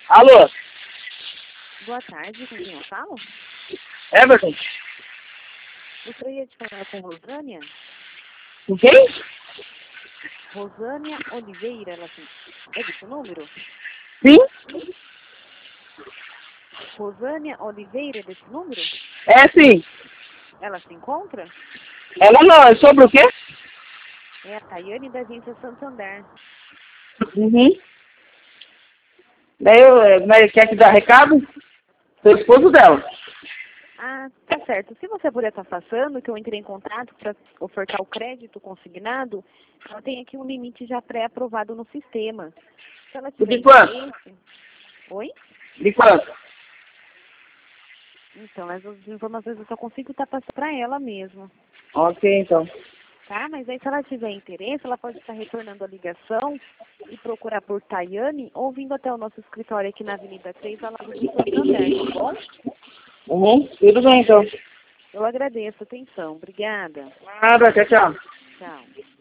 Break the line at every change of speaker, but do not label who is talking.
Alô?
Boa tarde, com quem eu falo?
Everton?
Gostaria de falar com Rosânia?
Com quem?
Rosânia Oliveira, é desse número?
Sim?
Rosânia Oliveira é desse número?
É sim.
Ela se encontra?
Ela não, é sobre o quê?
É a Tayane da Agência Santander.
Uhum. Daí mas quer que dá recado? Sou esposo dela.
Ah, tá certo. Se você puder estar passando, que eu entrei em contato para ofertar o crédito consignado, ela tem aqui um limite já pré-aprovado no sistema. Se ela tiver
De quanto?
interesse... Oi?
De quanto?
Então, essas informações eu só consigo estar passando para ela mesmo.
Ok, então.
Tá? Mas aí, se ela tiver interesse, ela pode estar retornando a ligação e procurar por Tayane ou vindo até o nosso escritório aqui na Avenida 3, ao lado do Santander, tá bom?
Uhum. Tudo bem, então.
Eu agradeço a atenção. Obrigada.
Nada, tchau, tchau.
Tchau.